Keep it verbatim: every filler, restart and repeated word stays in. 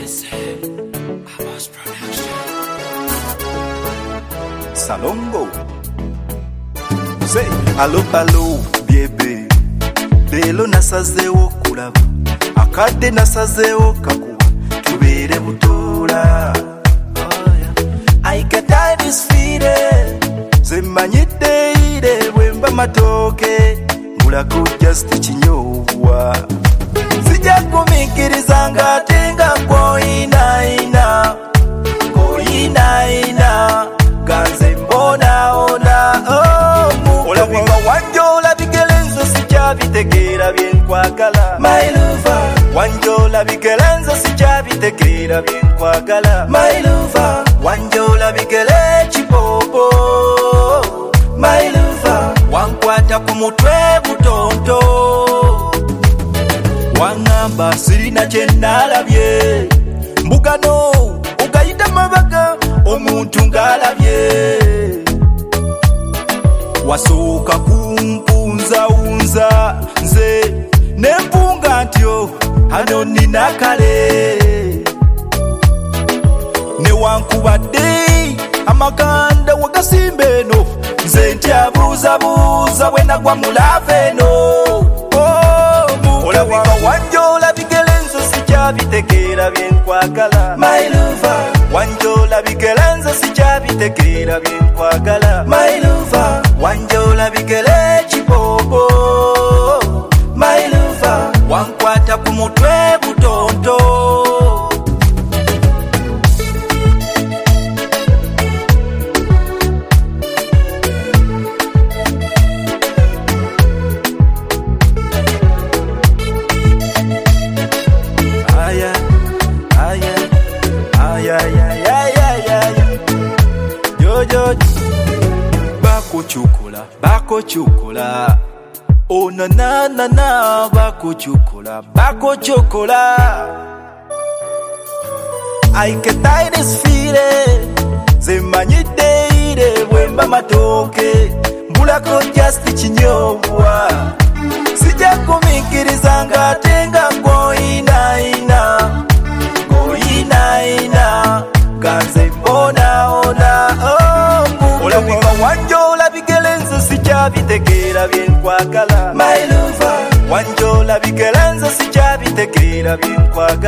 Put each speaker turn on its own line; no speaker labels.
Salongo. Say, hello, hello, baby. Lelo nasazeewo kulaba. Akadde nasazeewo kakuwa. Tubeere butola. Oh, yeah. I get tired is feeding. Zemmanyidde ire bwemba matooke. Mulako just kinyobwa. Sijja kumikiriza ng'ate nga koyinaayina. Koyinaayina. Ganze mbona ona. Oh, olabika wanjo olabikele nzo sikyabitegeera byenkwagala. My lover. Wanjo olabikele nzo sikyabitegeera byenkwagala. My lover. Wanjo olabikele kibobo. My lover. Wankwata ku mutwe butonto. Wangamba sirina kye naalabye. Mbugano ugayita mabaga omuntu ng'alabye. Wasooka kumpunzaunza nze nempunga ntyo hano nina kale. Newankubadde amaganda wagasimba eno nze ntyabuuzabuuza bwe nagwa mu lava eno. Olabika wanjo olabikele nzo sikyabitegeera byenkwagala. My lover. Wanjo olabikele nzo sikyabitegeera byenkwagala. My lover. Wanjo olabikele kibobo. My lover. Wankwata ku mutwe butonto. Bako chukula, bako chukula. Oh na na na na, bako chukula, bako chukula. I get tired this feeling. Zemmanyidde ire bwemba matooke. Mbulako just kinyobwa. Sijja kumikiriza ng'ate nga koyinaayina. Koyinaayina. Ganze mbona ona. Oh, olabika wanjo olabikele nzo sikyabitegeera byenkwagala. My lover. Wanjo olabikele nzo sikyabitegeera byenkwagala.